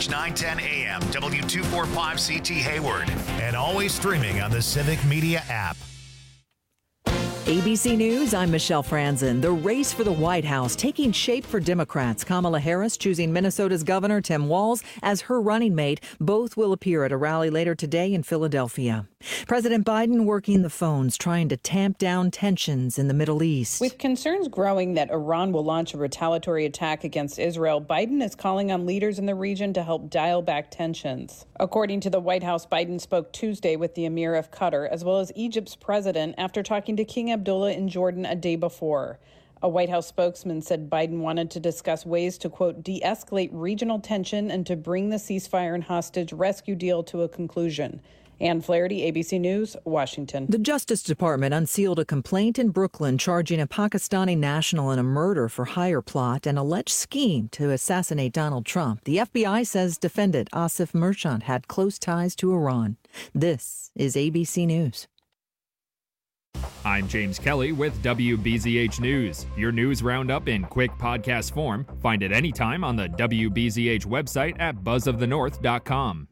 WBZH 910 AM, W245CT Hayward, and always streaming on the Civic Media app. ABC News, I'm Michelle Franzen. The race for the White House taking shape for Democrats. Kamala Harris choosing Minnesota's Governor Tim Walz as her running mate. Both will appear at a rally later today in Philadelphia. President Biden working the phones, trying to tamp down tensions in the Middle East. With concerns growing that Iran will launch a retaliatory attack against Israel, Biden is calling on leaders in the region to help dial back tensions. According to the White House, Biden spoke Tuesday with the Emir of Qatar, as well as Egypt's president, after talking to King Abdullah in Jordan a day before. A White House spokesman said Biden wanted to discuss ways to, quote, de-escalate regional tension and to bring the ceasefire and hostage rescue deal to a conclusion. Ann Flaherty, ABC News, Washington. The Justice Department unsealed a complaint in Brooklyn charging a Pakistani national in a murder-for-hire plot and alleged scheme to assassinate Donald Trump. The FBI says defendant Asif Merchant had close ties to Iran. This is ABC News. I'm James Kelly with WBZH News. Your news roundup in quick podcast form. Find it anytime on the WBZH website at buzzofthenorth.com.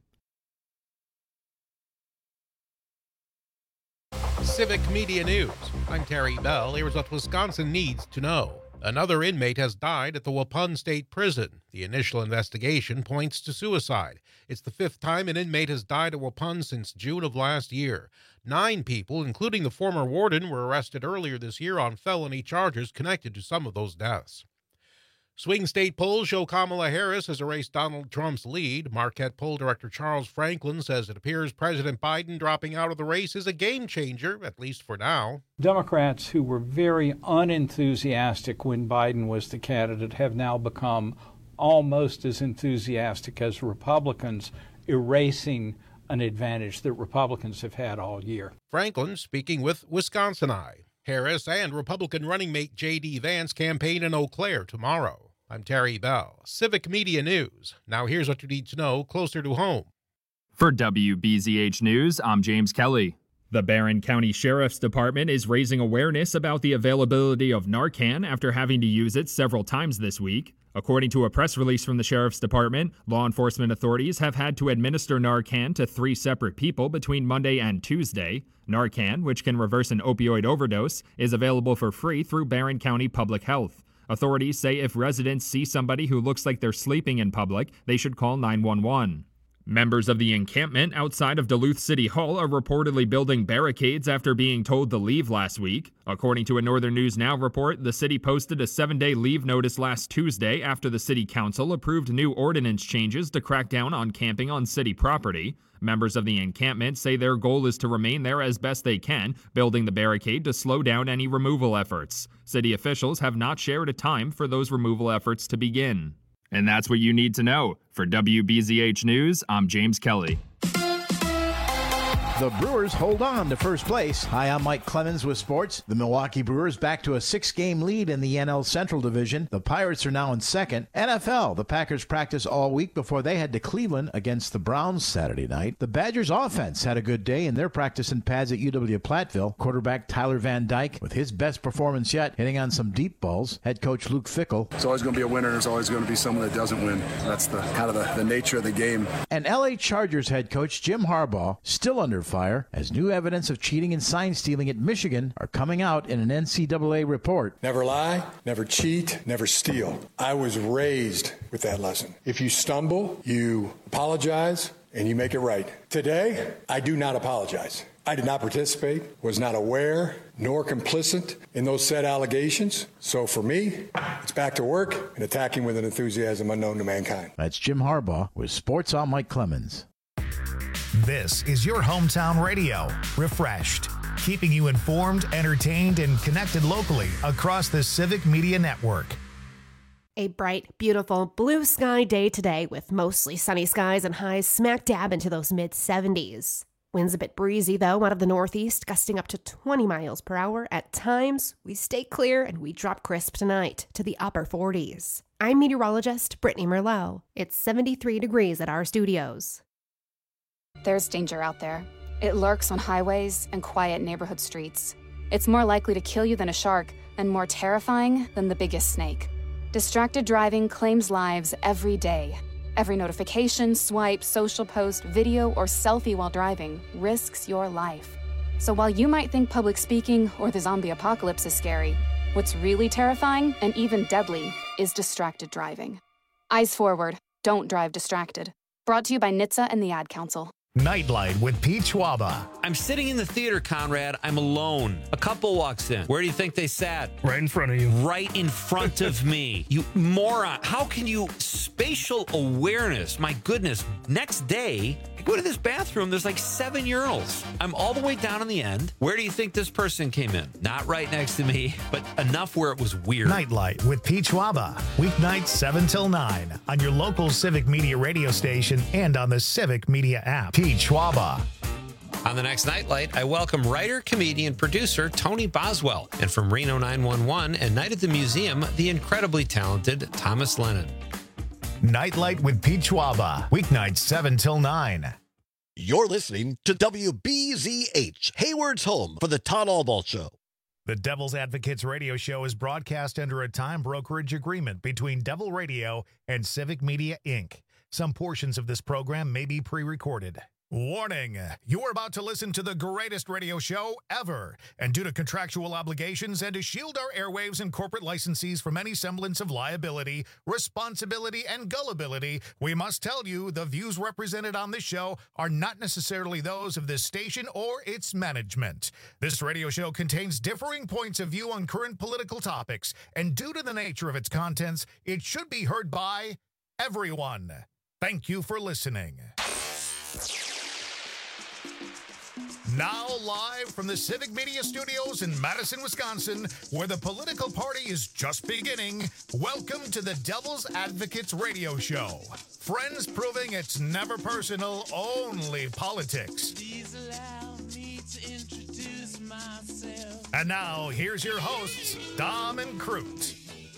Civic Media News. I'm Terry Bell. Here's what Wisconsin needs to know. Another inmate has died at the Waupun State Prison. The initial investigation points to suicide. It's the fifth time an inmate has died at Waupun since June of last year. 9 people, including the former warden, were arrested earlier this year on felony charges connected to some of those deaths. Swing state polls show Kamala Harris has erased Donald Trump's lead. Marquette poll director Charles Franklin says it appears President Biden dropping out of the race is a game changer, at least for now. Democrats who were very unenthusiastic when Biden was the candidate have now become almost as enthusiastic as Republicans, erasing an advantage that Republicans have had all year. Franklin speaking with Wisconsin Eye. Harris and Republican running mate J.D. Vance campaign in Eau Claire tomorrow. I'm Terry Bell, Civic Media News. Now here's what you need to know closer to home. For WBZH News, I'm James Kelly. The Barron County Sheriff's Department is raising awareness about the availability of Narcan after having to use it several times this week. According to a press release from the Sheriff's Department, law enforcement authorities have had to administer Narcan to 3 separate people between Monday and Tuesday. Narcan, which can reverse an opioid overdose, is available for free through Barron County Public Health. Authorities say if residents see somebody who looks like they're sleeping in public, they should call 911. Members of the encampment outside of Duluth City Hall are reportedly building barricades after being told to leave last week. According to a Northern News Now report, the city posted a 7-day leave notice last Tuesday after the city council approved new ordinance changes to crack down on camping on city property. Members of the encampment say their goal is to remain there as best they can, building the barricade to slow down any removal efforts. City officials have not shared a time for those removal efforts to begin. And that's what you need to know. For WBZH News, I'm James Kelly. The Brewers hold on to first place. Hi, I'm Mike Clemens with sports. The Milwaukee Brewers back to a 6-game lead in the NL Central Division. The Pirates are now in second. NFL, the Packers practiced all week before they head to Cleveland against the Browns Saturday night. The Badgers offense had a good day in their practicing pads at UW-Platteville. Quarterback Tyler Van Dyke with his best performance yet, hitting on some deep balls. Head coach Luke Fickell. It's always going to be a winner. There's always going to be someone that doesn't win. That's the kind of the nature of the game. And LA Chargers head coach Jim Harbaugh still under fire as new evidence of cheating and sign stealing at Michigan are coming out in an NCAA report. Never lie, never cheat, never steal. I was raised with that lesson. If you stumble, you apologize, and you make it right. Today, I do not apologize. I did not participate, was not aware, nor complicit in those said allegations. So for me, it's back to work and attacking with an enthusiasm unknown to mankind. That's Jim Harbaugh with Sports. I'm Mike Clemens. This is your hometown radio, Refreshed, keeping you informed, entertained, and connected locally across the Civic Media Network. A bright, beautiful blue sky day today with mostly sunny skies and highs smack dab into those mid-70s. Winds a bit breezy, though, out of the northeast, gusting up to 20 miles per hour. At times, we stay clear and we drop crisp tonight to the upper 40s. I'm meteorologist Brittany Merlot. It's 73 degrees at our studios. There's danger out there. It lurks on highways and quiet neighborhood streets. It's more likely to kill you than a shark and more terrifying than the biggest snake. Distracted driving claims lives every day. Every notification, swipe, social post, video, or selfie while driving risks your life. So while you might think public speaking or the zombie apocalypse is scary, what's really terrifying and even deadly is distracted driving. Eyes forward. Don't drive distracted. Brought to you by NHTSA and the Ad Council. Nightlight with Pete Schwaba. I'm sitting in the theater, Conrad. I'm alone. A couple walks in. Where do you think they sat? Right in front of you. Right in front of me. You moron. How can you... Spatial awareness. My goodness. Next day, I go to this bathroom. There's like 7 urinals. I'm all the way down in the end. Where do you think this person came in? Not right next to me, but enough where it was weird. Nightlight with Pete Schwaba. Weeknights 7 till 9 on your local Civic Media radio station and on the Civic Media app. Pete Schwaba. On the next Nightlight, I welcome writer, comedian, producer Tony Boswell, and from Reno 911 and Night at the Museum, the incredibly talented Thomas Lennon. Nightlight with Pete Schwaba. Weeknights 7 till 9. You're listening to WBZH, Hayward's home for the Todd Albaugh Show. The Devil's Advocates radio show is broadcast under a time brokerage agreement between Devil Radio and Civic Media, Inc. Some portions of this program may be pre-recorded. Warning, you are about to listen to the greatest radio show ever. And due to contractual obligations and to shield our airwaves and corporate licensees from any semblance of liability, responsibility, and gullibility, we must tell you the views represented on this show are not necessarily those of this station or its management. This radio show contains differing points of view on current political topics, and due to the nature of its contents, it should be heard by everyone. Thank you for listening. Now live from the Civic Media Studios in Madison, Wisconsin, where the political party is just beginning, welcome to the Devil's Advocates radio show. Friends proving it's never personal, only politics. Please allow me to introduce myself. And now, here's your hosts, Dom and Crute.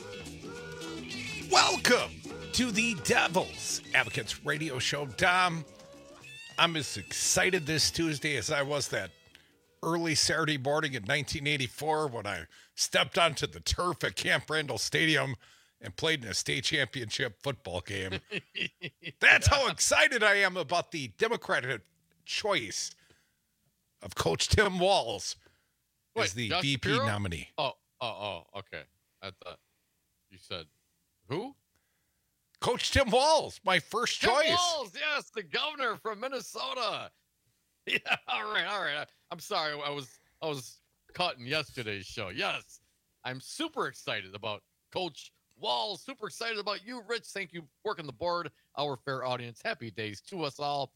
Welcome to the Devil's Advocates radio show. Dom, I'm as excited this Tuesday as I was that early Saturday morning in 1984 when I stepped onto the turf at Camp Randall Stadium and played in a state championship football game. That's how excited I am about the Democratic choice of Coach Tim Walz as the VP Shapiro? Nominee. Oh, okay. I thought you said who? Coach Tim Walz, my first choice. Tim Walz, yes, the governor from Minnesota. Yeah, all right. I'm sorry, I was caught in yesterday's show. Yes, I'm super excited about Coach Walz. Super excited about you, Rich. Thank you for working the board. Our fair audience. Happy days to us all.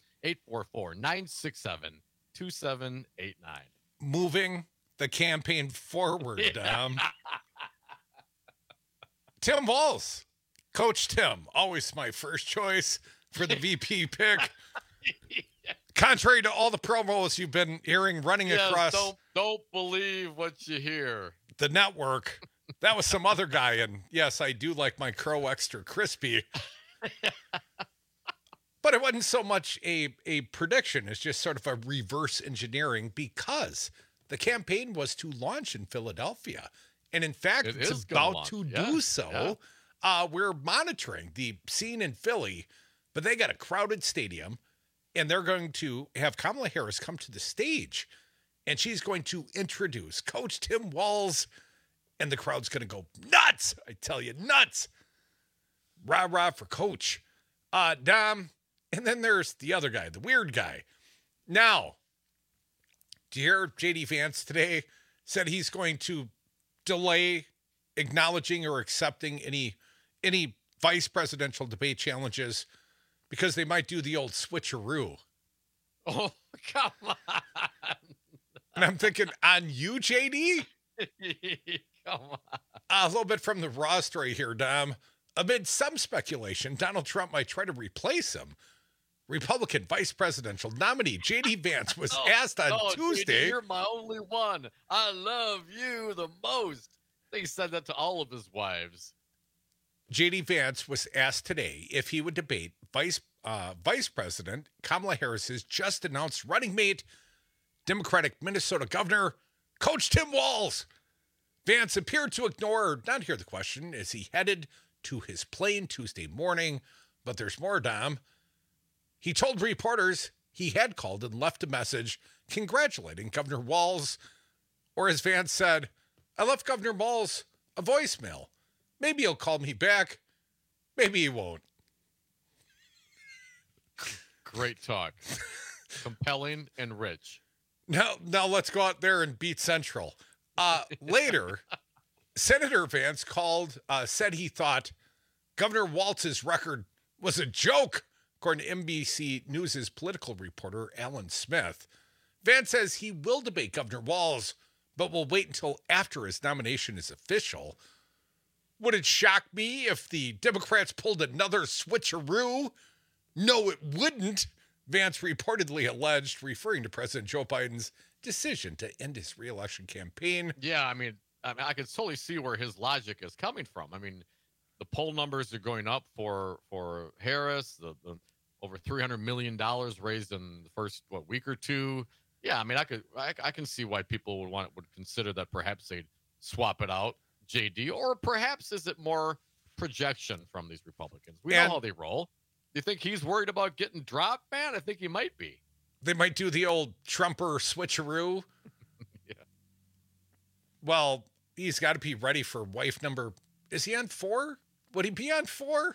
844-967-2789. Moving the campaign forward. Tim Walz. Coach Tim, always my first choice for the VP pick. Contrary to all the promos you've been hearing running across. Don't believe what you hear. The network. That was some other guy. And yes, I do like my Crow extra crispy. But it wasn't so much a prediction. It's just sort of a reverse engineering because the campaign was to launch in Philadelphia. And in fact, it's about to do so. Yeah. We're monitoring the scene in Philly, but they got a crowded stadium, and they're going to have Kamala Harris come to the stage, and she's going to introduce Coach Tim Walz, and the crowd's going to go nuts. I tell you, nuts. Rah-rah for Coach. Dom, and then there's the other guy, the weird guy. Now, do you hear J.D. Vance today said he's going to delay acknowledging or accepting any vice presidential debate challenges because they might do the old switcheroo. Oh, come on. And I'm thinking, on you, JD? Come on. A little bit from the Raw story here, Dom. Amid some speculation, Donald Trump might try to replace him. Republican vice presidential nominee J.D. Vance was asked on Tuesday. JD, you're my only one. I love you the most. He said that to all of his wives. J.D. Vance was asked today if he would debate Vice President Kamala Harris's just announced running mate, Democratic Minnesota Governor, Coach Tim Walz. Vance appeared to ignore or not hear the question as he headed to his plane Tuesday morning But there's more, Dom. He told reporters he had called and left a message congratulating Governor Walz, or as Vance said, I left Governor Walz a voicemail. Maybe he'll call me back. Maybe he won't. Great talk. Compelling and rich. Now let's go out there and beat Central. Later, Senator Vance said he thought Governor Walz's record was a joke, according to NBC News' political reporter Alan Smith. Vance says he will debate Governor Walz, but will wait until after his nomination is official. Would it shock me if the Democrats pulled another switcheroo? No, it wouldn't, Vance reportedly alleged, referring to President Joe Biden's decision to end his re-election campaign. Yeah, I mean, I can totally see where his logic is coming from. I mean, the poll numbers are going up for Harris, the over $300 million raised in the first week or two. Yeah, I mean, I can see why people would consider that perhaps they'd swap it out, JD, or perhaps is it more projection from these Republicans? We know how they roll. Do you think he's worried about getting dropped, man? I think he might be. They might do the old Trumper switcheroo. Yeah. Well, he's got to be ready for wife number. Is he on 4? Would he be on 4?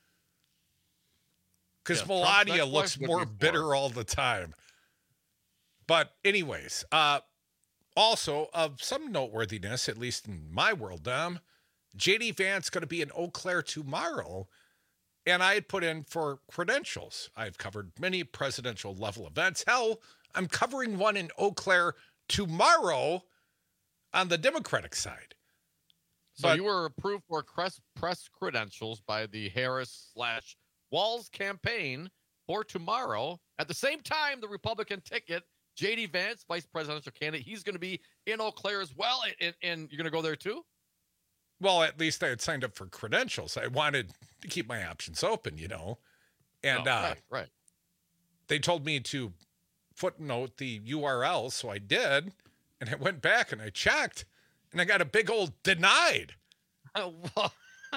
Because Melania looks more bitter all the time. But anyways, also of some noteworthiness, at least in my world, J.D. Vance going to be in Eau Claire tomorrow. And I had put in for credentials. I've covered many presidential level events. Hell, I'm covering one in Eau Claire tomorrow on the Democratic side. So you were approved for press credentials by the Harris/Walz campaign for tomorrow. At the same time, the Republican ticket, J.D. Vance, vice presidential candidate, he's going to be in Eau Claire as well. And you're going to go there too? Well, at least I had signed up for credentials. I wanted to keep my options open, And right. They told me to footnote the URL, so I did. And I went back and I checked, and I got a big old denied. What?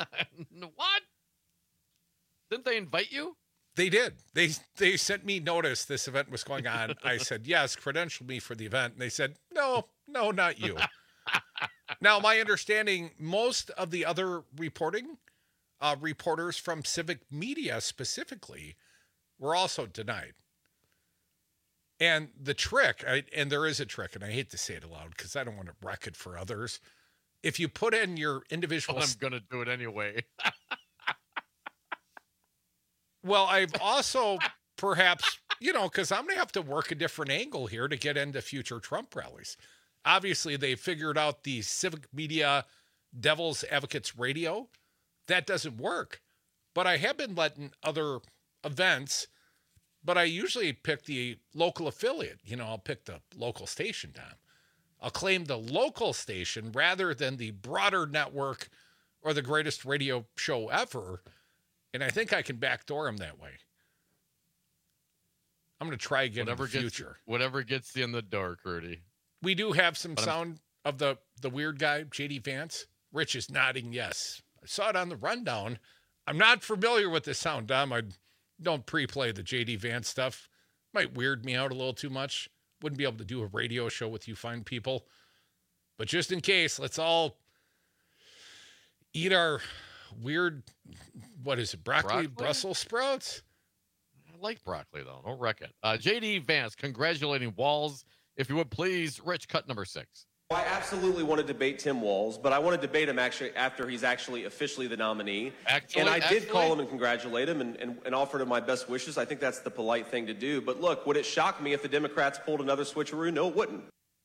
Didn't they invite you? They did. They sent me notice this event was going on. I said, yes, credential me for the event. And they said, no, not you. Now, my understanding, most of the other reporters from Civic Media specifically were also denied. And the trick, and there is a trick, and I hate to say it aloud because I don't want to wreck it for others. If you put in your individual... I'm going to do it anyway. Well, I've also perhaps, because I'm going to have to work a different angle here to get into future Trump rallies. Obviously, they figured out the Civic Media Devil's Advocates radio. That doesn't work. But I have been letting other events, but I usually pick the local affiliate. I'll pick the local station down. I'll claim the local station rather than the broader network or the greatest radio show ever. And I think I can backdoor them that way. I'm going to try again in the future. Whatever gets you in the door, Curdy. We do have some sound of the weird guy, J.D. Vance. Rich is nodding yes. I saw it on the rundown. I'm not familiar with the sound, Dom. I don't pre-play the J.D. Vance stuff. Might weird me out a little too much. Wouldn't be able to do a radio show with you fine people. But just in case, let's all eat our weird, what is it, broccoli? Brussels sprouts? I like broccoli, though. Don't wreck it. J.D. Vance congratulating Walz. If you would please, Rich, cut number 6. I absolutely want to debate Tim Walz, but I want to debate him actually after he's actually officially the nominee. And I did call him and congratulate him and offered him my best wishes. I think that's the polite thing to do. But look, would it shock me if the Democrats pulled another switcheroo? No, it wouldn't.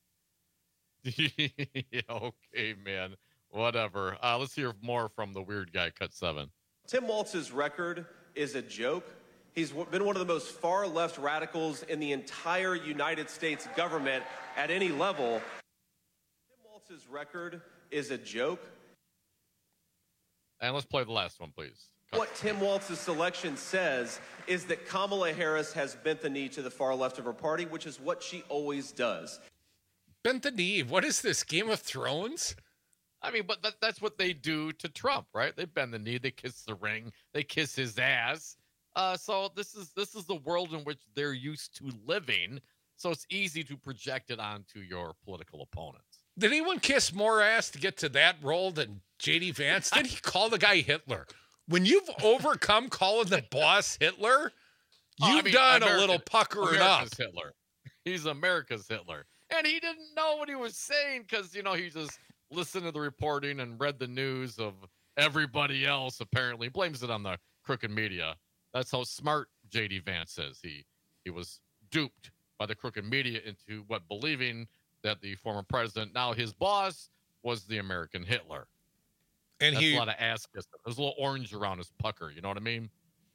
Okay, man. Whatever. Let's hear more from the weird guy, cut 7. Tim Walz's record is a joke. He's been one of the most far-left radicals in the entire United States government at any level. Tim Walz's record is a joke. And let's play the last one, please. What Tim Walz's selection says is that Kamala Harris has bent the knee to the far left of her party, which is what she always does. Bent the knee? What is this, Game of Thrones? I mean, but that's what they do to Trump, right? They bend the knee, they kiss the ring, they kiss his ass. So this is the world in which they're used to living. So it's easy to project it onto your political opponents. Did anyone kiss more ass to get to that role than J.D. Vance? Did he call the guy Hitler? When you've overcome calling the boss Hitler, you've done a little puckering up. Hitler. He's America's Hitler. And he didn't know what he was saying because, he just listened to the reporting and read the news of everybody else, apparently. Blames it on the crooked media. That's how smart J.D. Vance is. He was duped by the crooked media into believing that the former president, now his boss, was the American Hitler. And that's a lot of ass kissing. There's a little orange around his pucker. You know what I mean?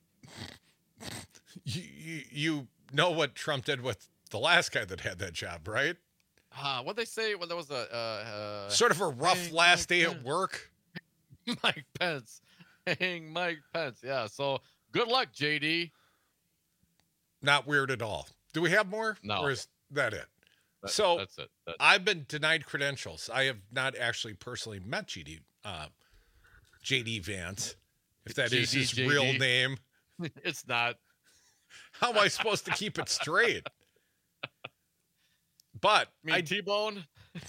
You know what Trump did with the last guy that had that job, right? What'd they say when there was a sort of a rough last day at work? Mike Pence. Hang Mike Pence. Yeah. So good luck, JD. Not weird at all. Do we have more? No. Or is that it? That's it. I've been denied credentials. I have not actually personally met J.D. Vance, if that is his real name. It's not. How am I supposed to keep it straight? But T-Bone.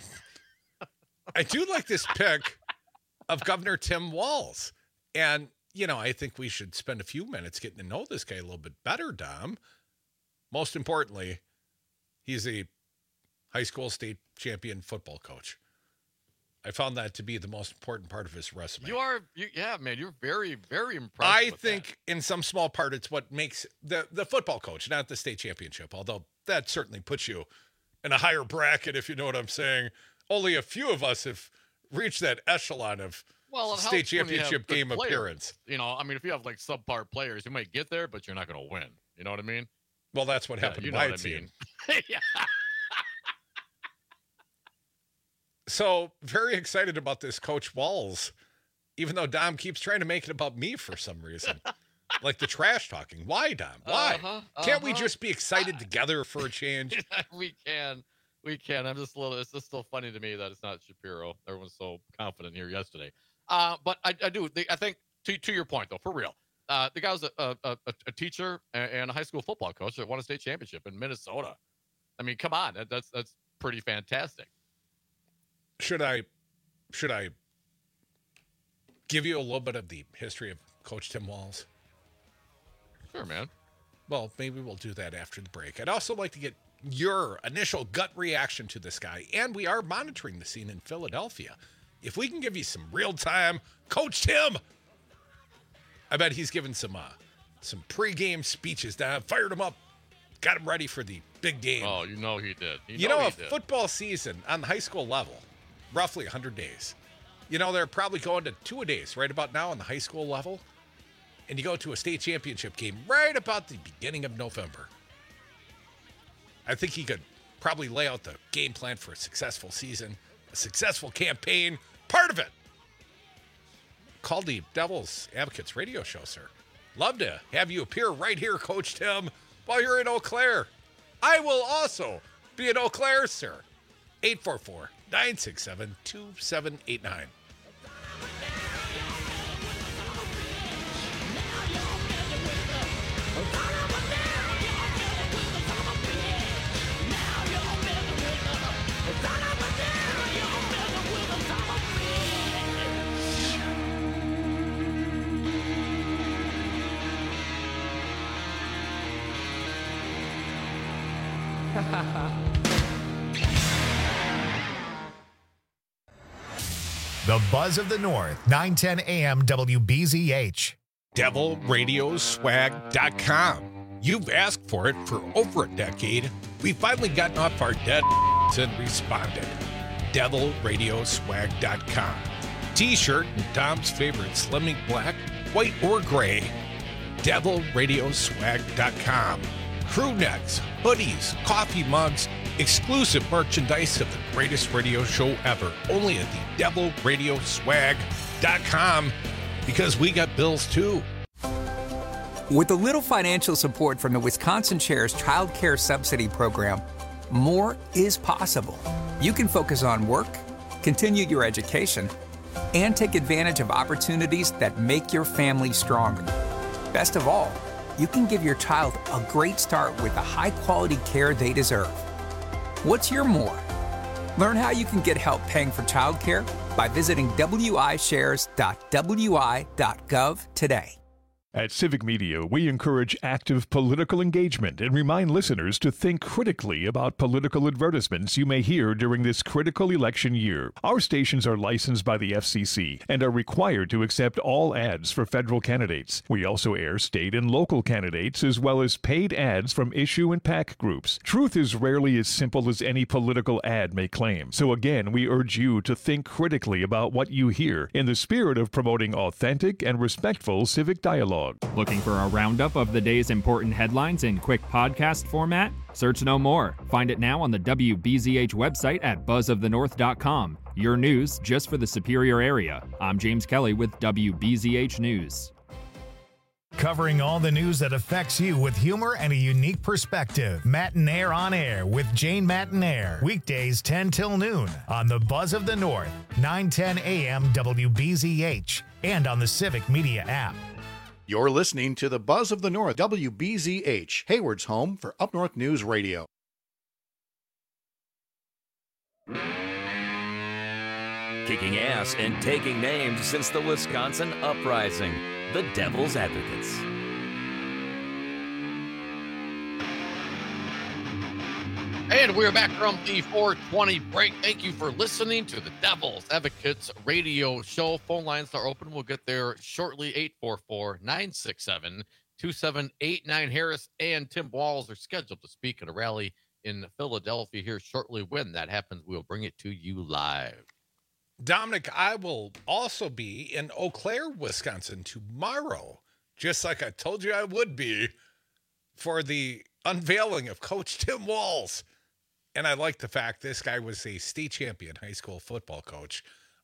I do like this pick of Governor Tim Walz. And, I think we should spend a few minutes getting to know this guy a little bit better, Dom. Most importantly, he's a high school state champion football coach. I found that to be the most important part of his resume. You're very, very impressed. I think in some small part, it's what makes the football coach, not the state championship, although that certainly puts you in a higher bracket, if you know what I'm saying. Only a few of us have reached that echelon of state championship game appearance. If you have subpar players, you might get there, but you're not going to win. You know what I mean? Well, that's what happened to my team. Yeah. So very excited about this Coach Walz, even though Dom keeps trying to make it about me for some reason. Like the trash talking. Why, Dom? Why? Can't we just be excited together for a change? We can. I'm just it's just still funny to me that it's not Shapiro. Everyone's so confident here yesterday. But I think to your point though, for real, the guy was a teacher and a high school football coach that won a state championship in Minnesota. I mean, come on, that's pretty fantastic. Should I give you a little bit of the history of Coach Tim Walz? Sure, man. Well, maybe we'll do that after the break. I'd also like to get your initial gut reaction to this guy, and we are monitoring the scene in Philadelphia. If we can give you some real-time Coach Tim, I bet he's given some pregame speeches down, fired him up, got him ready for the big game. Oh, he did. A football season on the high school level, roughly 100 days. They're probably going to 2-a-days right about now on the high school level. And you go to a state championship game right about the beginning of November. I think he could probably lay out the game plan for a successful season, a successful campaign, part of it. Call the Devil's Advocates radio show, sir. Love to have you appear right here, Coach Tim, while you're in Eau Claire. I will also be in Eau Claire, sir. 844-967-2789. The Buzz of the North, 910 AM WBZH. DevilRadioswag.com. You've asked for it for over a decade. We've finally gotten off our dead and responded. DevilRadioswag.com. T-shirt and Dom's favorite slimming black, white, or gray. DevilRadioswag.com. Crew necks, hoodies, coffee mugs, exclusive merchandise of the greatest radio show ever. Only at the DevilRadioswag.com, because we got bills too. With a little financial support from the Wisconsin Chair's Child Care Subsidy Program, more is possible. You can focus on work, continue your education, and take advantage of opportunities that make your family stronger. Best of all, you can give your child a great start with the high-quality care they deserve. What's your more? Learn how you can get help paying for childcare by visiting wishares.wi.gov today. At Civic Media, we encourage active political engagement and remind listeners to think critically about political advertisements you may hear during this critical election year. Our stations are licensed by the FCC and are required to accept all ads for federal candidates. We also air state and local candidates as well as paid ads from issue and PAC groups. Truth is rarely as simple as any political ad may claim. So again, we urge you to think critically about what you hear in the spirit of promoting authentic and respectful civic dialogue. Looking for a roundup of the day's important headlines in quick podcast format? Search no more. Find it now on the WBZH website at buzzofthenorth.com. Your news just for the Superior area. I'm James Kelly with WBZH News. Covering all the news that affects you with humor and a unique perspective. Matinaire on Air with Jane Matinaire. Weekdays 10 till noon on the Buzz of the North, 9:10 a.m. WBZH, and on the Civic Media app. You're listening to the Buzz of the North, WBZH, Hayward's home for Up North News Radio. Kicking ass and taking names since the Wisconsin Uprising, the Devil's Advocates. And we're back from the 420 break. Thank you for listening to the Devil's Advocates radio show. Phone lines are open. We'll get there shortly. 844-967-2789. Harris and Tim Walz are scheduled to speak at a rally in Philadelphia here shortly. When that happens, we'll bring it to you live. Dominic, I will also be in Eau Claire, Wisconsin tomorrow, just like I told you I would be, for the unveiling of Coach Tim Walz. And I like the fact this guy was a state champion high school football coach.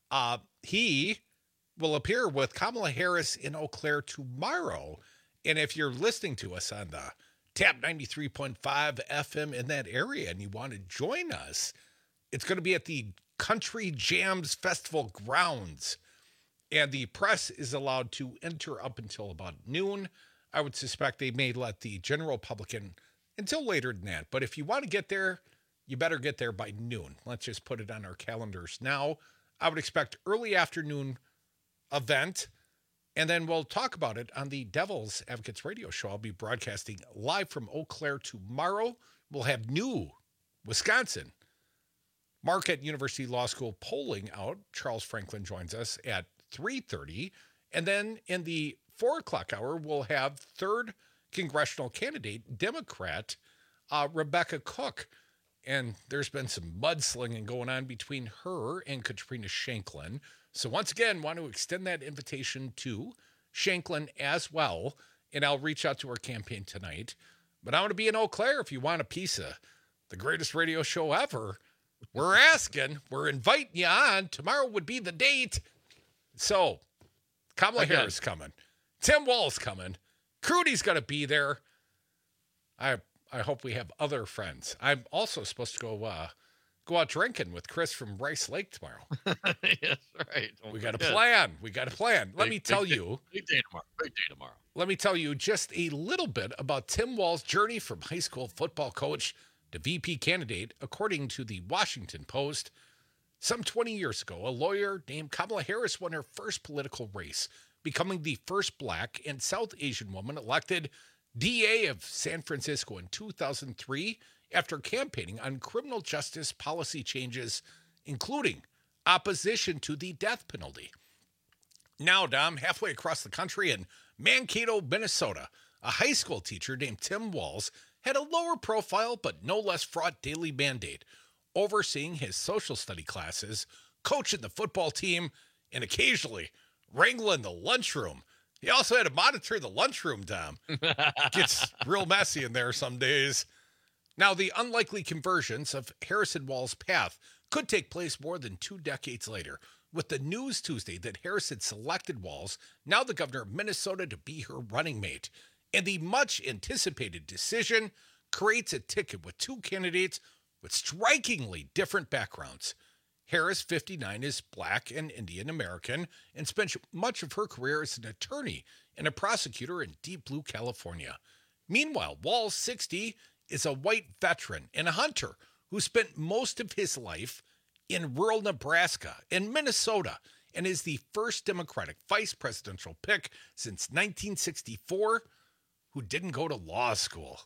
He will appear with Kamala Harris in Eau Claire tomorrow. And if you're listening to us on the Tap 93.5 FM in that area and you want to join us, it's going to be at the Country Jams Festival grounds. And the press is allowed to enter up until about noon. I would suspect they may let the general public in until later than that. But if you want to get there, you better get there by noon. Let's just put it on our calendars now. I would expect early afternoon event, and then we'll talk about it on the Devil's Advocates radio show. I'll be broadcasting live from Eau Claire tomorrow. We'll have new Wisconsin Marquette University Law School polling out. Charles Franklin joins us at 3:30. And then in the 4 o'clock hour, we'll have third congressional candidate, Democrat Rebecca Cook. And there's been some mudslinging going on between her and Katrina Shanklin. So once again, want to extend that invitation to Shanklin as well. And I'll reach out to her campaign tonight. But I want to be in Eau Claire if you want a piece of the greatest radio show ever. We're asking, we're inviting you on. Tomorrow would be the date. So Kamala Harris coming. Tim Walz coming. Crudy's going to be there. I hope we have other friends. I'm also supposed to go out drinking with Chris from Rice Lake tomorrow. Yes, right. We got a plan. Let me tell you. Big day tomorrow. Let me tell you just a little bit about Tim Walz's journey from high school football coach to VP candidate. According to the Washington Post, some 20 years ago, a lawyer named Kamala Harris won her first political race, becoming the first Black and South Asian woman elected DA of San Francisco in 2003 after campaigning on criminal justice policy changes, including opposition to the death penalty. Now, Dom, halfway across the country in Mankato, Minnesota, a high school teacher named Tim Walz had a lower profile but no less fraught daily mandate, overseeing his social study classes, coaching the football team, and occasionally wrangling the lunchroom. He also had to monitor the lunchroom, Dom. Gets real messy in there some days. Now, the unlikely convergence of Harris and Walz's path could take place more than 2 decades later, with the news Tuesday that Harris had selected Walz, now the governor of Minnesota, to be her running mate. And the much-anticipated decision creates a ticket with 2 candidates with strikingly different backgrounds. Harris, 59, is Black and Indian American and spent much of her career as an attorney and a prosecutor in Deep Blue, California. Meanwhile, Walz, 60, is a white veteran and a hunter who spent most of his life in rural Nebraska and Minnesota and is the first Democratic vice presidential pick since 1964 who didn't go to law school.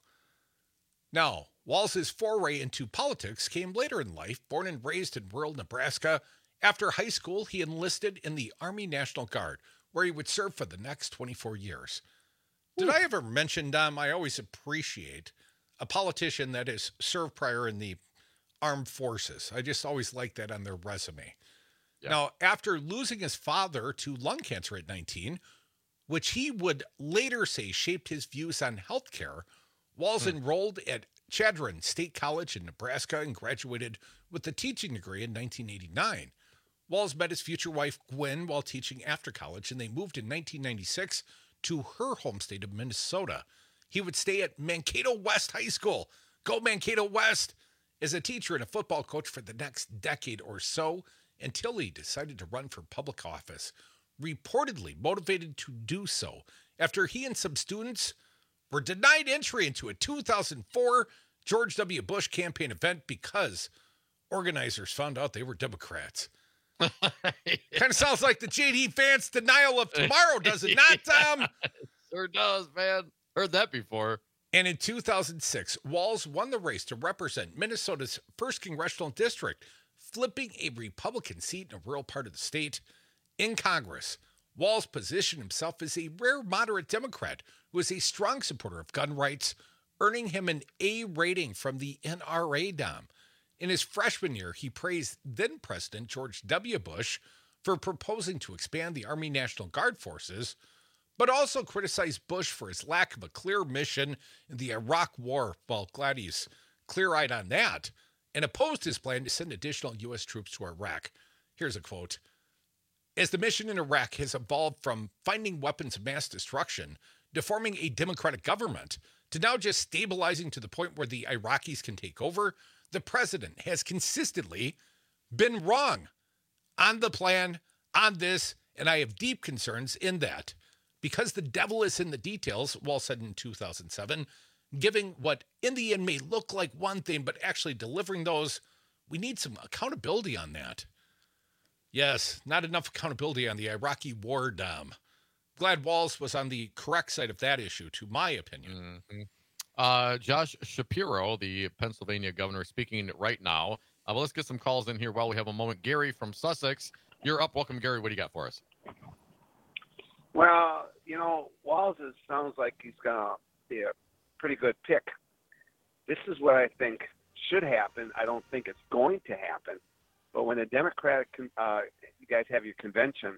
Now, Walz's foray into politics came later in life. Born and raised in rural Nebraska, after high school, he enlisted in the Army National Guard, where he would serve for the next 24 years. Did I ever mention, Dom, I always appreciate a politician that has served prior in the armed forces. I just always like that on their resume. Yeah. Now, after losing his father to lung cancer at 19, which he would later say shaped his views on healthcare, Walz enrolled at Chadron State College in Nebraska and graduated with a teaching degree in 1989. Walz met his future wife, Gwen, while teaching after college, and they moved in 1996 to her home state of Minnesota. He would stay at Mankato West High School, go Mankato West, as a teacher and a football coach for the next decade or so until he decided to run for public office, reportedly motivated to do so after he and some students were denied entry into a 2004 George W. Bush campaign event because organizers found out they were Democrats. Kind of sounds like the J.D. Vance denial of tomorrow, does it not, Tom? Sure does, man. Heard that before. And in 2006, Walz won the race to represent Minnesota's 1st congressional district, flipping a Republican seat in a rural part of the state. In Congress, Walz positioned himself as a rare moderate Democrat who is a strong supporter of gun rights, earning him an A rating from the NRA, Dom. In his freshman year, he praised then-President George W. Bush for proposing to expand the Army National Guard forces, but also criticized Bush for his lack of a clear mission in the Iraq War. Well, glad he's clear-eyed on that, and opposed his plan to send additional U.S. troops to Iraq. Here's a quote. As the mission in Iraq has evolved from finding weapons of mass destruction to forming a democratic government to now just stabilizing to the point where the Iraqis can take over, the president has consistently been wrong on the plan, on this, and I have deep concerns in that. Because the devil is in the details, Walz said in 2007, giving what in the end may look like one thing, but actually delivering those, we need some accountability on that. Yes, not enough accountability on the Iraqi war, Dom. Glad Walz was on the correct side of that issue, to my opinion. Mm-hmm. Josh Shapiro, the Pennsylvania governor, speaking right now. But let's get some calls in here while we have a moment. Gary from Sussex, you're up. Welcome, Gary. What do you got for us? Well, Walz sounds like he's going to be a pretty good pick. This is what I think should happen. I don't think it's going to happen. But when the Democratic, you guys have your convention,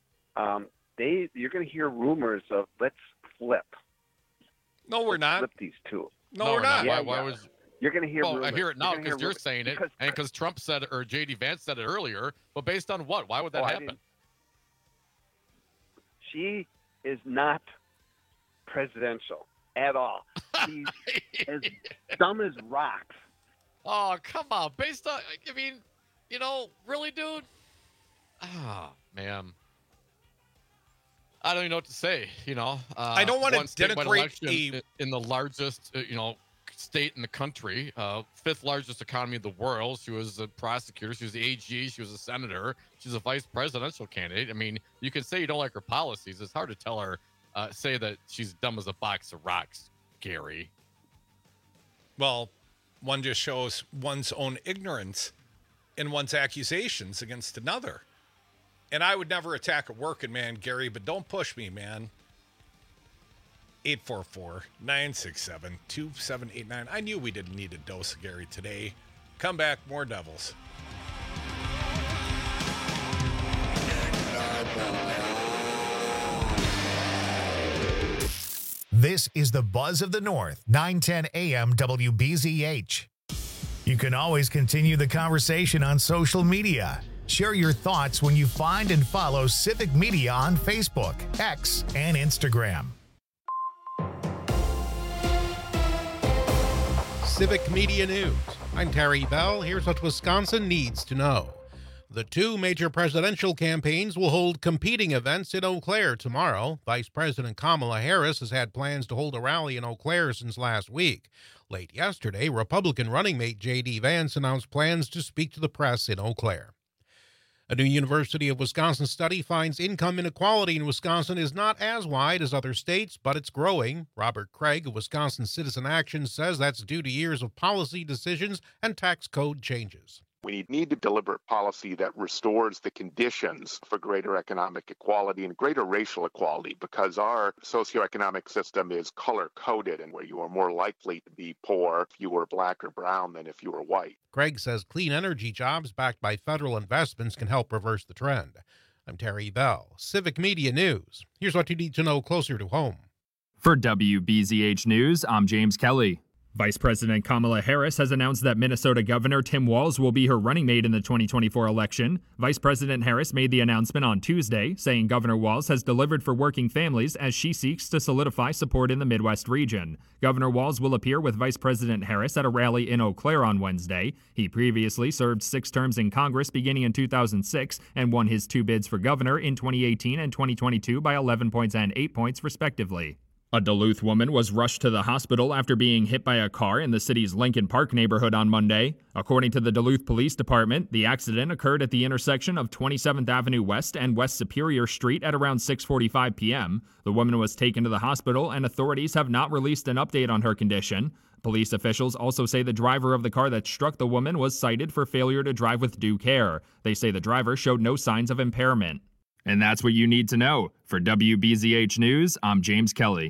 you're going to hear rumors of let's flip. No, we're not. Flip these two. No, we're not. Yeah, Why was? You're going to hear. Well, I hear it now because you're saying it, and because Trump said it, or J.D. Vance said it earlier. But based on what? Why would that happen? She is not presidential at all. She's as dumb as rocks. Oh, come on. Based on, I mean, really, dude? Oh, man. I don't even know what to say, I don't want to denigrate in the largest, state in the country, 5th largest economy in the world. She was a prosecutor. She was the AG. She was a senator. She's a vice presidential candidate. I mean, you can say you don't like her policies. It's hard to tell her, say that she's dumb as a box of rocks, Gary. Well, one just shows one's own ignorance in one's accusations against another. And I would never attack a working man, Gary, but don't push me, man. 844-967-2789. I knew we didn't need a dose of Gary today. Come back, more Devils. This is the Buzz of the North, 910 AM WBZH. You can always continue the conversation on social media. Share your thoughts when you find and follow Civic Media on Facebook, X, and Instagram. Civic Media News. I'm Terry Bell. Here's what Wisconsin needs to know. The two major presidential campaigns will hold competing events in Eau Claire tomorrow. Vice President Kamala Harris has had plans to hold a rally in Eau Claire since last week. Late yesterday, Republican running mate J.D. Vance announced plans to speak to the press in Eau Claire. A new University of Wisconsin study finds income inequality in Wisconsin is not as wide as other states, but it's growing. Robert Craig of Wisconsin Citizen Action says that's due to years of policy decisions and tax code changes. We need to deliver policy that restores the conditions for greater economic equality and greater racial equality, because our socioeconomic system is color-coded, and where you are more likely to be poor if you were black or brown than if you were white. Craig says clean energy jobs backed by federal investments can help reverse the trend. I'm Terry Bell, Civic Media News. Here's what you need to know closer to home. For WBZH News, I'm James Kelly. Vice President Kamala Harris has announced that Minnesota Governor Tim Walz will be her running mate in the 2024 election. Vice President Harris made the announcement on Tuesday, saying Governor Walz has delivered for working families as she seeks to solidify support in the Midwest region. Governor Walz will appear with Vice President Harris at a rally in Eau Claire on Wednesday. He previously served 6 terms in Congress beginning in 2006 and won his 2 bids for governor in 2018 and 2022 by 11 points and 8 points, respectively. A Duluth woman was rushed to the hospital after being hit by a car in the city's Lincoln Park neighborhood on Monday. According to the Duluth Police Department, the accident occurred at the intersection of 27th Avenue West and West Superior Street at around 6:45 p.m. The woman was taken to the hospital, and authorities have not released an update on her condition. Police officials also say the driver of the car that struck the woman was cited for failure to drive with due care. They say the driver showed no signs of impairment. And that's what you need to know. For WBZH News, I'm James Kelly.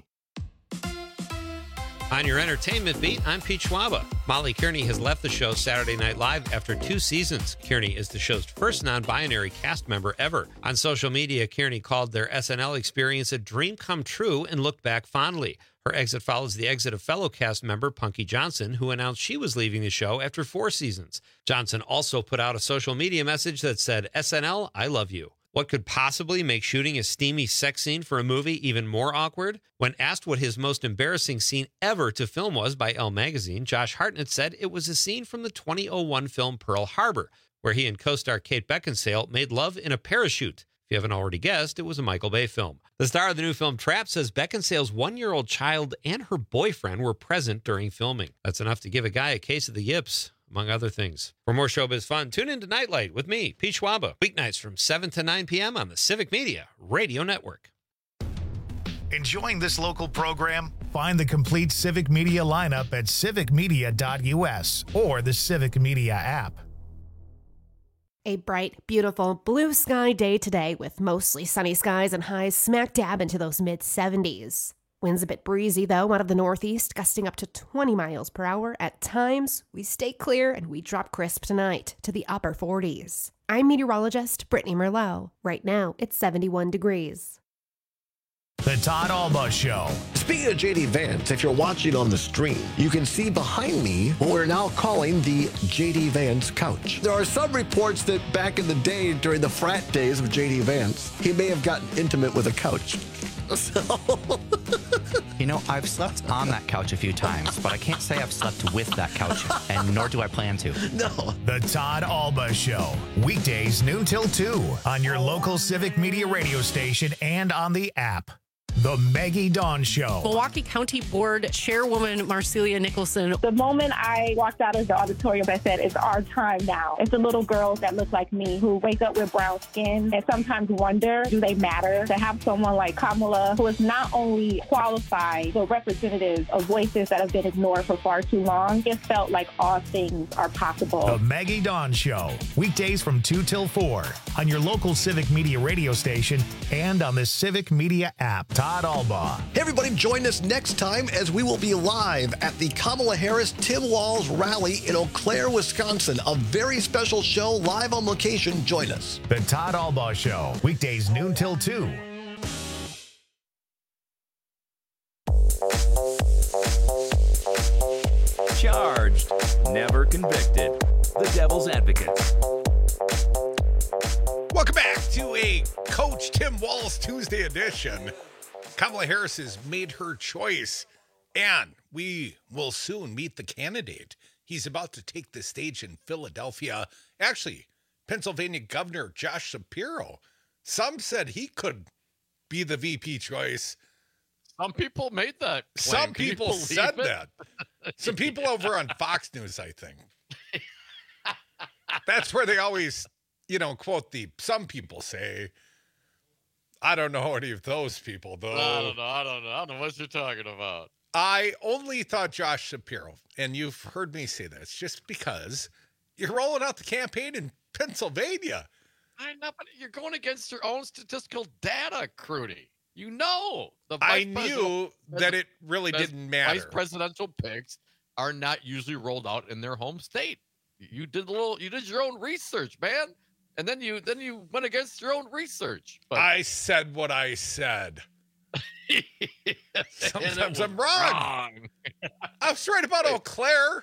On your entertainment beat, I'm Pete Schwaba. Molly Kearney has left the show Saturday Night Live after 2 seasons. Kearney is the show's first non-binary cast member ever. On social media, Kearney called their SNL experience a dream come true and looked back fondly. Her exit follows the exit of fellow cast member Punky Johnson, who announced she was leaving the show after 4 seasons. Johnson also put out a social media message that said, "SNL, I love you." What could possibly make shooting a steamy sex scene for a movie even more awkward? When asked what his most embarrassing scene ever to film was by Elle Magazine, Josh Hartnett said it was a scene from the 2001 film Pearl Harbor, where he and co-star Kate Beckinsale made love in a parachute. If you haven't already guessed, it was a Michael Bay film. The star of the new film Trapped says Beckinsale's 1-year-old child and her boyfriend were present during filming. That's enough to give a guy a case of the yips, among other things. For more showbiz fun, tune in to Nightlight with me, Pete Schwaba, weeknights from 7 to 9 p.m. on the Civic Media Radio Network. Enjoying this local program? Find the complete Civic Media lineup at civicmedia.us or the Civic Media app. A bright, beautiful blue sky day today with mostly sunny skies and highs smack dab into those mid-70s. Winds a bit breezy, though, out of the northeast, gusting up to 20 miles per hour. At times, we stay clear and we drop crisp tonight to the upper 40s. I'm meteorologist Brittany Merlot. Right now, it's 71 degrees. The Todd Alba Show. Speaking of J.D. Vance, if you're watching on the stream, you can see behind me what we're now calling the J.D. Vance couch. There are some reports that back in the day, during the frat days of J.D. Vance, he may have gotten intimate with a couch. So... You know, I've slept on that couch a few times, but I can't say I've slept with that couch, and nor do I plan to. No. The Todd Alba Show. Weekdays noon till 2 on your local Civic Media radio station and on the app. The Maggie Dawn Show. Milwaukee County Board Chairwoman Marcelia Nicholson. The moment I walked out of the auditorium, I said, it's our time now. It's the little girls that look like me who wake up with brown skin and sometimes wonder, do they matter? To have someone like Kamala, who is not only qualified, but representative of voices that have been ignored for far too long, it felt like all things are possible. The Maggie Dawn Show. Weekdays from 2 till 4 on your local Civic Media radio station and on the Civic Media app. Todd Alba. Hey everybody, join us next time as we will be live at the Kamala Harris-Tim Walz rally in Eau Claire, Wisconsin. A very special show live on location. Join us. The Todd Alba Show. Weekdays noon till 2. Charged, never convicted. The Devil's Advocate. Welcome back to a Coach Tim Walz Tuesday edition. Kamala Harris has made her choice, and we will soon meet the candidate. He's about to take the stage in Philadelphia, actually Pennsylvania Governor Josh Shapiro. Some said he could be the VP choice. Some people made that claim. Some people said that. Some people over on Fox News, I think. That's where they always, quote some people say. I don't know any of those people, though. I don't know what you're talking about. I only thought Josh Shapiro, and you've heard me say this, just because you're rolling out the campaign in Pennsylvania. I know, but you're going against your own statistical data, Crudy. I knew that it really didn't matter. Vice presidential picks are not usually rolled out in their home state. You did your own research, man, and then you went against your own research. But I said what I said. Sometimes I'm wrong. I was right about Eau Claire.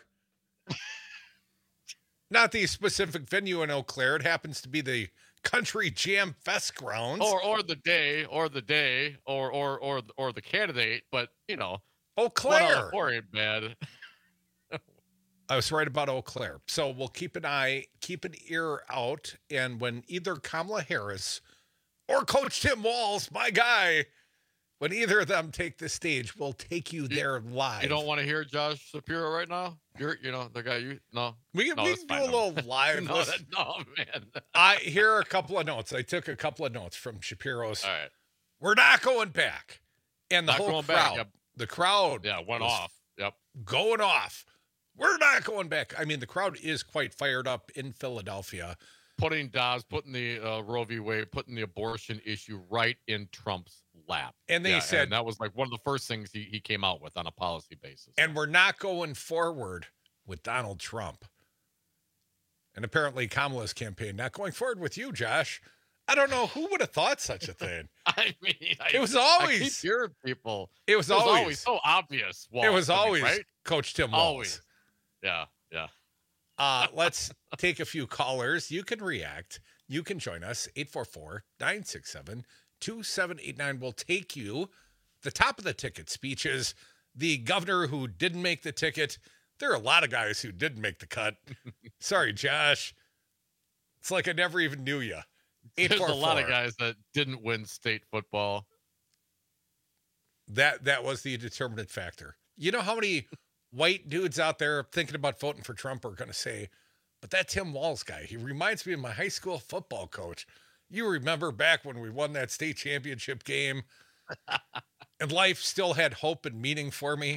Not the specific venue in Eau Claire. It happens to be the Country Jam Fest grounds, or the day, or the candidate. But Eau Claire. Ain't bad. I was right about Eau Claire. So we'll keep an ear out, and when either Kamala Harris or Coach Tim Walz, my guy, when either of them take the stage, we'll take you there live. You don't want to hear Josh Shapiro right now? The guy no. We can do a little live. No, man. Here are a couple of notes. I took a couple of notes from Shapiro's. All right. We're not going back. And the whole crowd. Yep. The crowd. Yeah, went off. Yep. Going off. We're not going back. I mean, the crowd is quite fired up in Philadelphia. Putting the Roe v. Wade, putting the abortion issue right in Trump's lap. And they said, and that was like one of the first things he came out with on a policy basis. And we're not going forward with Donald Trump. And apparently Kamala's campaign not going forward with you, Josh. I don't know who would have thought such a thing. I mean, it was always. I keep hearing people. It was always so obvious. It was always right? Coach Tim Walz. Always. Yeah. Let's take a few callers. You can react. You can join us. 844-967-2789 will take you. The top of the ticket speech is the governor who didn't make the ticket. There are a lot of guys who didn't make the cut. Sorry, Josh. It's like I never even knew you. There's a lot of guys that didn't win state football. That was the determinant factor. You know how many white dudes out there thinking about voting for Trump are going to say, but that Tim Walz guy, he reminds me of my high school football coach. You remember back when we won that state championship game and life still had hope and meaning for me?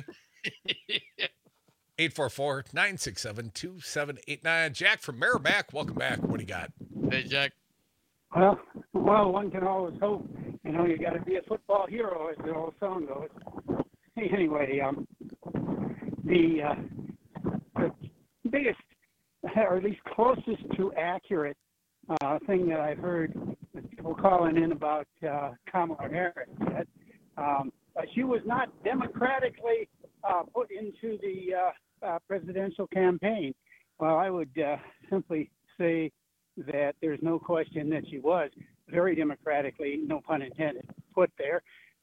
844-967-2789. Jack from Merrimack, welcome back. What do you got? Hey, Jack. Well, one can always hope. You got to be a football hero, as the old song goes. Anyway, the biggest, or at least closest to accurate thing that I've heard people calling in about Kamala Harris said, she was not democratically put into the presidential campaign. Well, I would simply say that there's no question that she was very democratically, no pun intended, put there.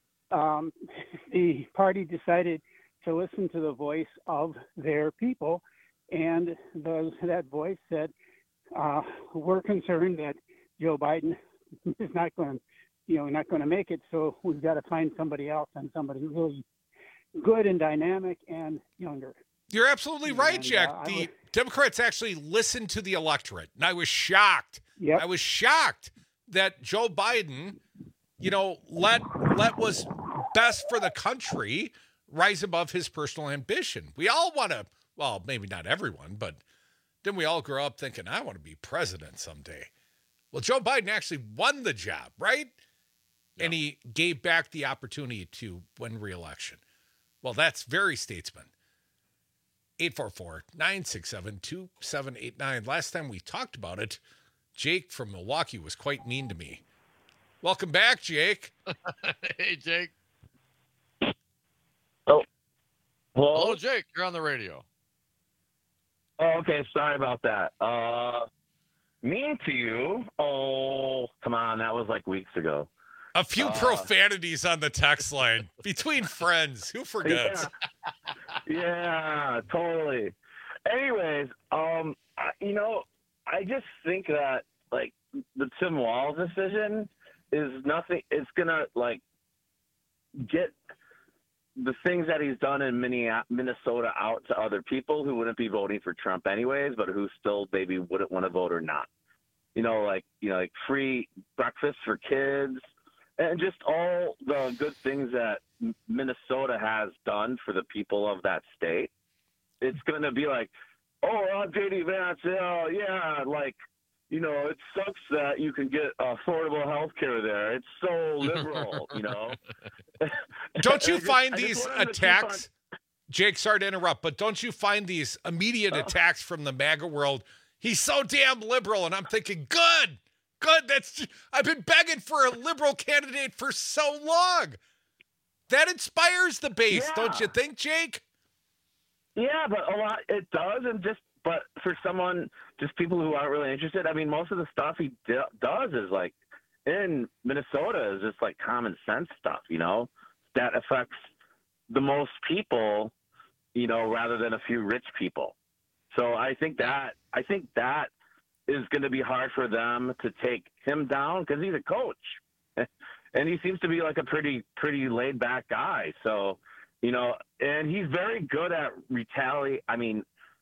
The party decided to listen to the voice of their people, and that voice said, we're concerned that Joe Biden is not going to make it, so we've got to find somebody else, and somebody really good and dynamic and younger. You're absolutely right, Jack. The Democrats actually listened to the electorate, and I was shocked. Yep. I was shocked that Joe Biden, let what's best for the country rise above his personal ambition. We all want to, well, maybe not everyone, but didn't we all grow up thinking, I want to be president someday? Well, Joe Biden actually won the job, right? Yeah. And he gave back the opportunity to win re-election. Well, that's very statesman. 844-967-2789. Last time we talked about it, Jake from Milwaukee was quite mean to me. Welcome back, Jake. Hey, Jake. Oh, hello? Hello, Jake. You're on the radio. Oh, okay. Sorry about that. Mean to you? Oh, come on. That was like weeks ago. A few profanities on the text line. Between friends. Who forgets? Yeah, totally. Anyways, I just think that like the Tim Walz decision is nothing. It's gonna like get the things that he's done in Minnesota out to other people who wouldn't be voting for Trump anyways, but who still maybe wouldn't want to vote or not. Like free breakfast for kids and just all the good things that Minnesota has done for the people of that state. It's going to be like, oh, J.D. Vance, yeah, like, it sucks that you can get affordable health care there. It's so liberal, Don't you find these attacks, Jake, sorry to interrupt, but don't you find these immediate attacks from the MAGA world? He's so damn liberal, and I'm thinking, good. I've been begging for a liberal candidate for so long. That inspires the base, don't you think, Jake? Yeah, but a lot it does, but for someone, just people who aren't really interested, I mean, most of the stuff he does is like in Minnesota is just like common sense stuff, that affects the most people, rather than a few rich people. So I think that is going to be hard for them to take him down because he's a coach, and he seems to be like a pretty laid back guy. So, and he's very good at retaliate. I mean,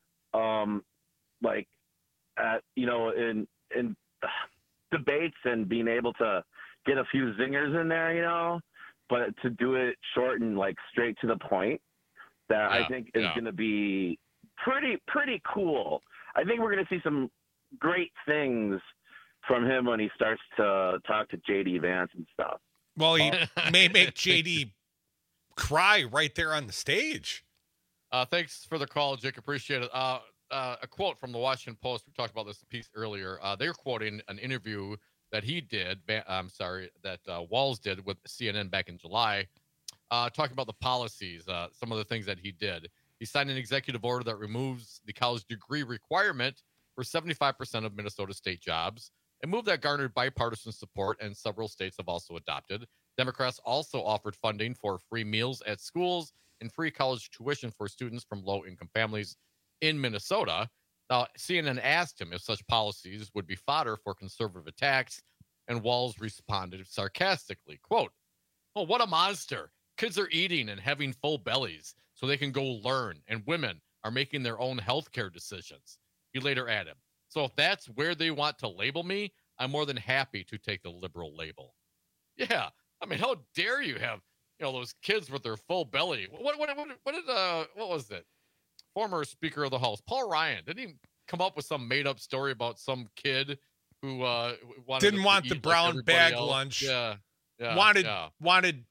in debates and being able to get a few zingers in there, but to do it short and like straight to the point, that I think is going to be pretty cool. I think we're going to see some great things from him when he starts to talk to J.D. Vance and stuff. Well, he may make J.D. cry right there on the stage. Thanks for the call, Jake. Appreciate it. A quote from the Washington Post. We talked about this piece earlier. They're quoting an interview that he did. That Walz did with CNN back in July, talking about the policies, some of the things that he did. He signed an executive order that removes the college degree requirement for 75% of Minnesota state jobs, a move that garnered bipartisan support and several states have also adopted. Democrats also offered funding for free meals at schools and free college tuition for students from low-income families in Minnesota. Now, CNN asked him if such policies would be fodder for conservative attacks, and Walz responded sarcastically, quote, "Oh, what a monster. Kids are eating and having full bellies so they can go learn, and women are making their own healthcare decisions." He later added, "So if that's where they want to label me, I'm more than happy to take the liberal label." Yeah, I mean, how dare you have, those kids with their full belly? What was it? Former Speaker of the House, Paul Ryan, didn't he come up with some made-up story about some kid who didn't want the brown bag lunch? Yeah. Wanted.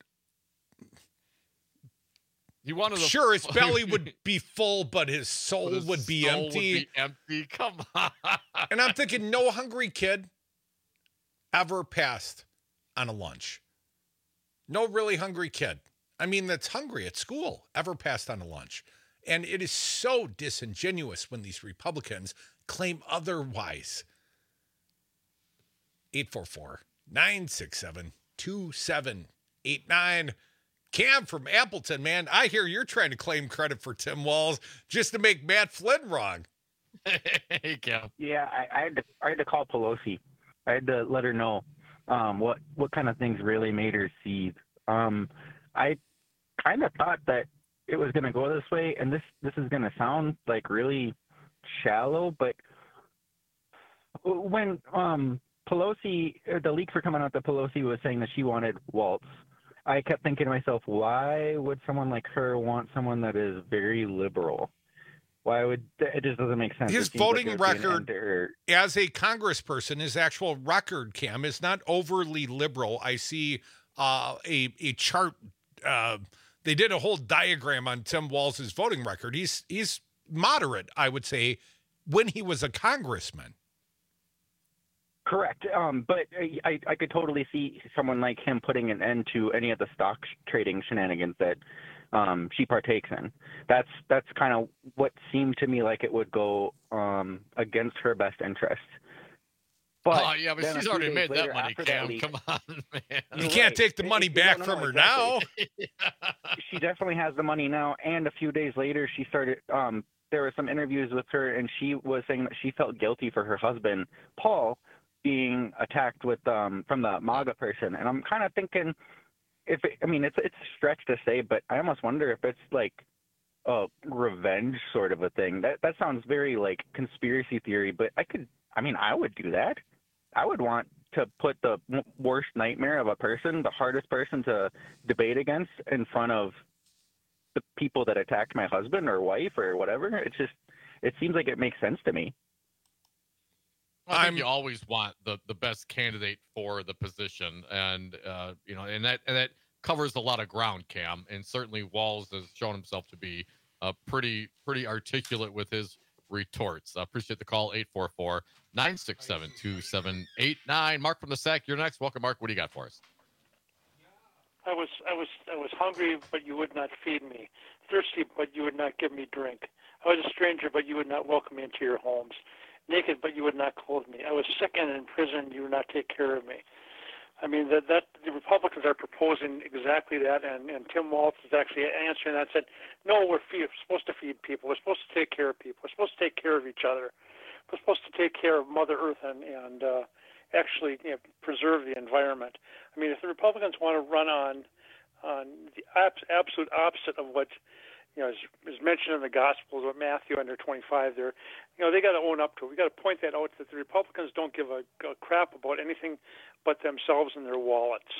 He wanted. Sure, his belly would be full, but his soul would be empty. Come on. And I'm thinking, no hungry kid ever passed on a lunch. No really hungry kid. I mean, that's hungry at school ever passed on a lunch. And it is so disingenuous when these Republicans claim otherwise. 844-967-2789. Cam from Appleton, man, I hear you're trying to claim credit for Tim Walz just to make Matt Flynn wrong. Hey, Cam. Yeah, I had to call Pelosi. I had to let her know what kind of things really made her seethe. I kind of thought that it was going to go this way, and this is going to sound like really shallow, but when Pelosi, the leaks were coming out that Pelosi was saying that she wanted Walz, I kept thinking to myself, why would someone like her want someone that is very liberal? Why would it just doesn't make sense? His voting record as a congressperson, his actual record, Cam, is not overly liberal. I see a chart. They did a whole diagram on Tim Walz's voting record. He's moderate, I would say, when he was a congressman. Correct. But I could totally see someone like him putting an end to any of the stock trading shenanigans that she partakes in. That's kind of what seemed to me like it would go against her best interest. But but she's already made that money, Cam. Come on, man. You can't take the money back from her now. She definitely has the money now. And a few days later, she started there were some interviews with her, and she was saying that she felt guilty for her husband, Paul, being attacked with from the MAGA person, and I'm kind of thinking, it's a stretch to say, but I almost wonder if it's like a revenge sort of a thing. That sounds very like conspiracy theory, but I would do that. I would want to put the worst nightmare of a person, the hardest person to debate against, in front of the people that attacked my husband or wife or whatever. It seems like it makes sense to me. I think you always want the best candidate for the position, and and that covers a lot of ground, Cam. And certainly Walz has shown himself to be pretty articulate with his retorts. Appreciate the call. 844-967-2789. Mark from the SAC, you're next. Welcome, Mark. What do you got for us? I was hungry, but you would not feed me. Thirsty, but you would not give me drink. I was a stranger, but you would not welcome me into your homes. Naked, but you would not clothe me. I was sick and in prison, you would not take care of me. I mean, that the Republicans are proposing exactly that, and Tim Walz is actually answering that and said, no, we're supposed to feed people. We're supposed to take care of people. We're supposed to take care of each other. We're supposed to take care of Mother Earth and actually preserve the environment. I mean, if the Republicans want to run on the absolute opposite of what is mentioned in the Gospels of Matthew under 25, they got to own up to it. We got to point that out, that the Republicans don't give a crap about anything but themselves and their wallets.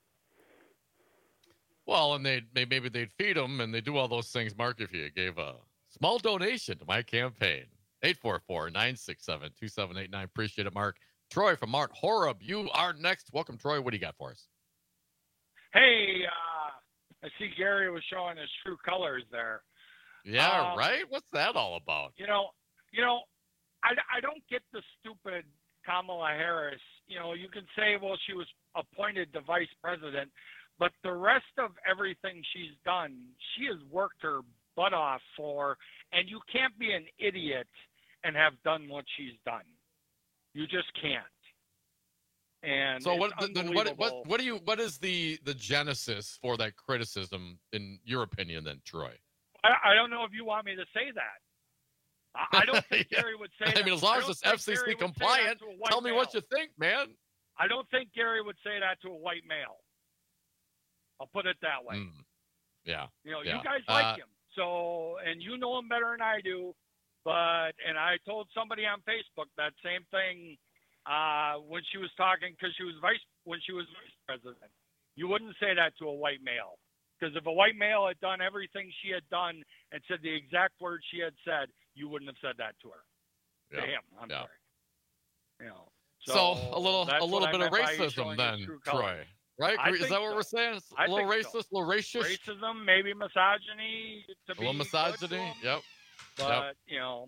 Well, and maybe they'd feed them, and they do all those things, Mark, if you gave a small donation to my campaign. 844-967-2789. Appreciate it, Mark. Troy from Mount Horeb, you are next. Welcome, Troy. What do you got for us? Hey, I see Gary was showing his true colors there. Yeah, right? What's that all about? I don't get the stupid Kamala Harris. You can say, well, she was appointed the vice president, but the rest of everything she's done, she has worked her butt off for, and you can't be an idiot and have done what she's done. You just can't. And so what is the genesis for that criticism in your opinion then, Troy? I don't know if you want me to say that. I don't think Gary would say that. I mean, as long as it's FCC compliant, tell me what you think, man. I don't think Gary would say that to a white male. I'll put it that way. Yeah. You guys like him. So, and you know him better than I do. And I told somebody on Facebook that same thing when she was talking, because when she was vice president. You wouldn't say that to a white male, because if a white male had done everything she had done and said the exact words she had said, you wouldn't have said that to her. Yeah. To him, I'm sorry. So a little bit of racism then, Troy. Right? Is that what we're saying? A little racist, a little racist? Racism, maybe misogyny. A little misogyny, yep. But,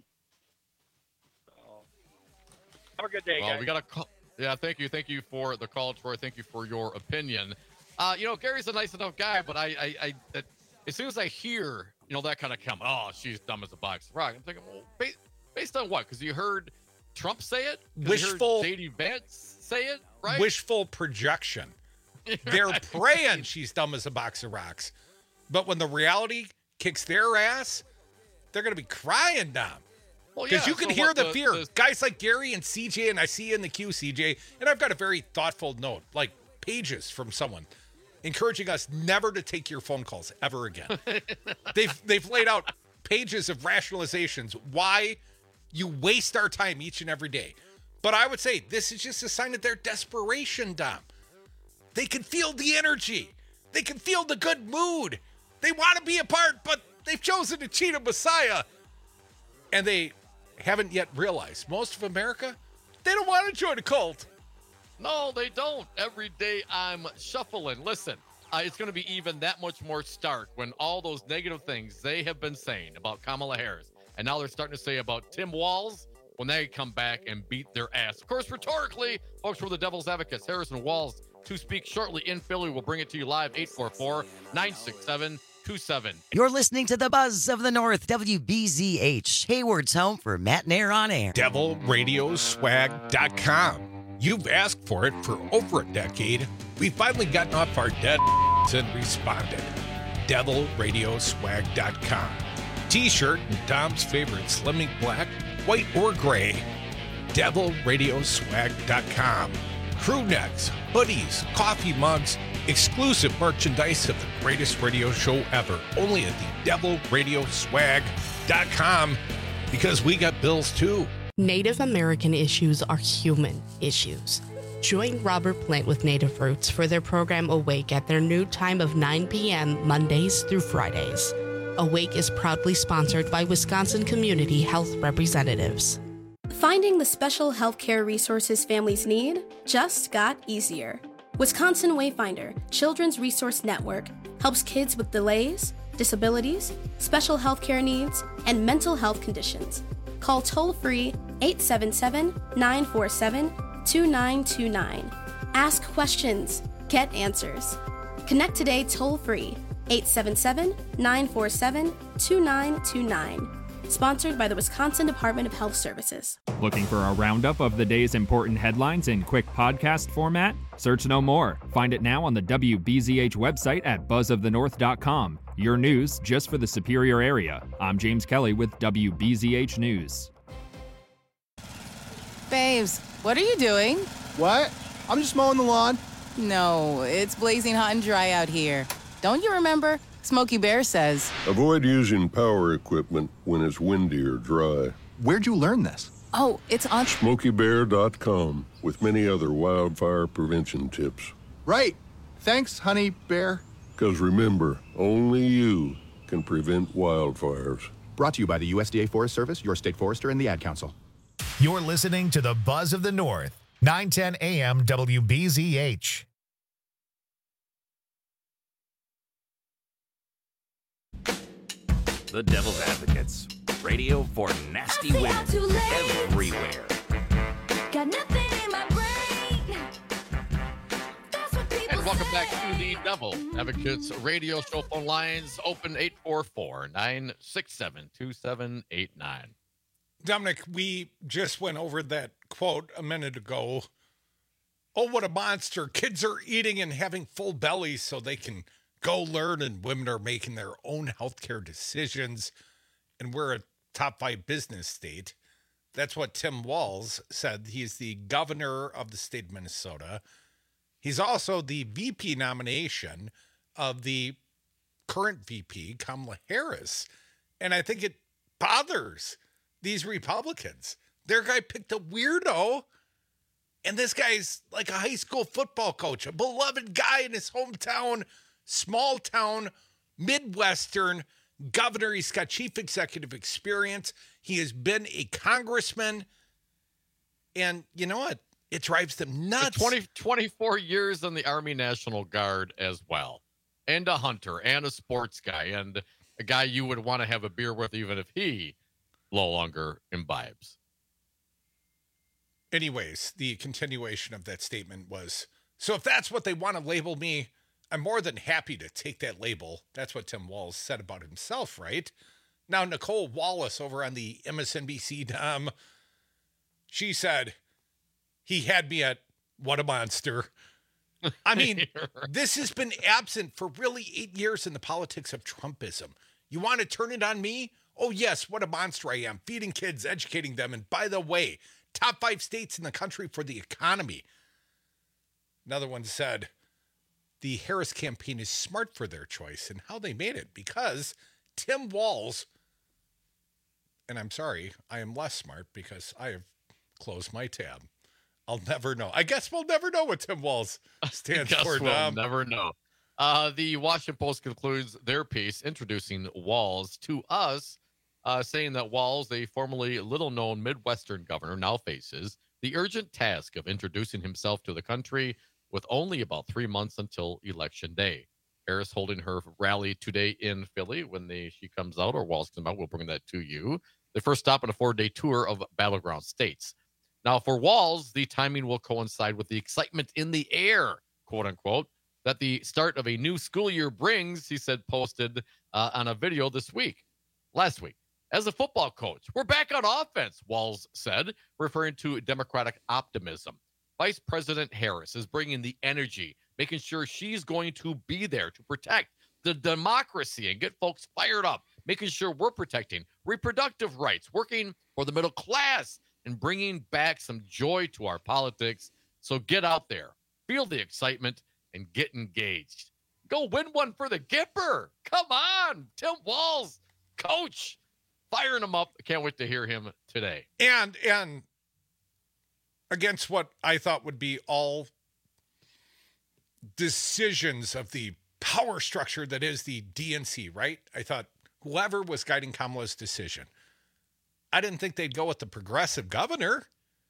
have a good day, guys. We got a call. Yeah, thank you. Thank you for the call, Troy. Thank you for your opinion. Gary's a nice enough guy, but I as soon as I hear, that kind of comment, oh, she's dumb as a box of rock, I'm thinking, well, based on what? Because you heard Trump say it? Wishful. J.D. Vance say it, right? Wishful projection. They're praying she's dumb as a box of rocks. But when the reality kicks their ass, they're going to be crying dumb. Because you can hear the fear. Guys like Gary and CJ, and I see you in the queue, CJ, and I've got a very thoughtful note, like pages from someone, encouraging us never to take your phone calls ever again. They've laid out pages of rationalizations why you waste our time each and every day. But I would say this is just a sign of their desperation, Dom. They can feel the energy. They can feel the good mood. They want to be a part, but they've chosen to cheat a Messiah. And they haven't yet realized, most of America, they don't want to join a cult. No, they don't. Every day I'm shuffling. Listen, it's going to be even that much more stark when all those negative things they have been saying about Kamala Harris, and now they're starting to say about Tim Walz, when they come back and beat their ass. Of course, rhetorically, folks, we're the Devil's Advocates. Harris and Walz to speak shortly in Philly. We'll bring it to you live, 844-967-2789. You're listening to the Buzz of the North, WBZH, Hayward's home for Matt Nair on air. DevilRadioswag.com. You've asked for it for over a decade. We've finally gotten off our dead and responded. DevilRadioswag.com. T-shirt in Dom's favorite Slimming black, white, or gray. DevilRadioswag.com. Crew necks, hoodies, coffee mugs, exclusive merchandise of the greatest radio show ever. Only at the DevilRadioswag.com, because we got bills too. Native American issues are human issues. Join Robert Plant with Native Roots for their program Awake at their new time of 9 p.m. Mondays through Fridays. Awake is proudly sponsored by Wisconsin Community Health Representatives. Finding the special healthcare resources families need just got easier. Wisconsin Wayfinder Children's Resource Network helps kids with delays, disabilities, special healthcare needs, and mental health conditions. Call toll-free 877-947-2929. Ask questions. Get answers. Connect today toll-free 877-947-2929. Sponsored by the Wisconsin Department of Health Services. Looking for a roundup of the day's important headlines in quick podcast format? Search no more. Find it now on the WBZH website at buzzofthenorth.com. Your news just for the Superior area. I'm James Kelly with WBZH News. Babes, what are you doing? What? I'm just mowing the lawn. No, it's blazing hot and dry out here. Don't you remember? Smokey Bear says, avoid using power equipment when it's windy or dry. Where'd you learn this? oh, it's on SmokeyBear.com with many other wildfire prevention tips. Right. Thanks, Honey Bear. Because remember, only you can prevent wildfires. Brought to you by the USDA Forest Service, your state forester, and the Ad Council. You're listening to the Buzz of the North, 910 AM WBZH. The Devil's Advocates. Radio for nasty women everywhere. Got nothing in my brain. And welcome back to the Devil Advocates radio show. Phone lines open 844-967-2789. Dominic, we just went over that quote a minute ago. Oh, what a monster. Kids are eating and having full bellies so they can go learn, and women are making their own healthcare decisions. And we're a top 5 business state. That's what Tim Walz said. He's the governor of the state of Minnesota. He's also the VP nomination of the current VP, Kamala Harris. And I think it bothers these Republicans. Their guy picked a weirdo, and this guy's like a high school football coach, a beloved guy in his hometown, small town, Midwestern governor. He's got chief executive experience. He has been a congressman. And you know what? It drives them nuts. 24 years in the Army National Guard as well. And a hunter and a sports guy and a guy you would want to have a beer with even if he no longer imbibes. Anyways, the continuation of that statement was, so if that's what they want to label me, I'm more than happy to take that label. That's what Tim Walz said about himself, right? Now, Nicole Wallace over on the MSNBC, she said, he had me at what a monster. I mean, this has been absent for really 8 years in the politics of Trumpism. You want to turn it on me? Oh, yes, what a monster I am. Feeding kids, educating them. And by the way, top 5 states in the country for the economy. Another one said, the Harris campaign is smart for their choice and how they made it, because Tim Walz, and I'm sorry, I am less smart because I have closed my tab. I'll never know. I guess we'll never know what Tim Walz stands for. We'll never know. The Washington Post concludes their piece introducing Walz to us, saying that Walz, a formerly little-known Midwestern governor, now faces the urgent task of introducing himself to the country with only about 3 months until Election Day. Harris holding her rally today in Philly. When she comes out, or Walz comes out, we'll bring that to you. The first stop on a 4-day tour of battleground states. Now, for Walz, the timing will coincide with the excitement in the air, quote unquote, that the start of a new school year brings, he said, posted on a video last week. As a football coach, we're back on offense, Walz said, referring to Democratic optimism. Vice President Harris is bringing the energy, making sure she's going to be there to protect the democracy and get folks fired up, making sure we're protecting reproductive rights, working for the middle class, and bringing back some joy to our politics. So get out there, feel the excitement, and get engaged. Go win one for the Gipper. Come on, Tim Walz, coach, firing him up. Can't wait to hear him today. And against what I thought would be all decisions of the power structure that is the DNC, right? I thought whoever was guiding Kamala's decision, I didn't think they'd go with the progressive governor,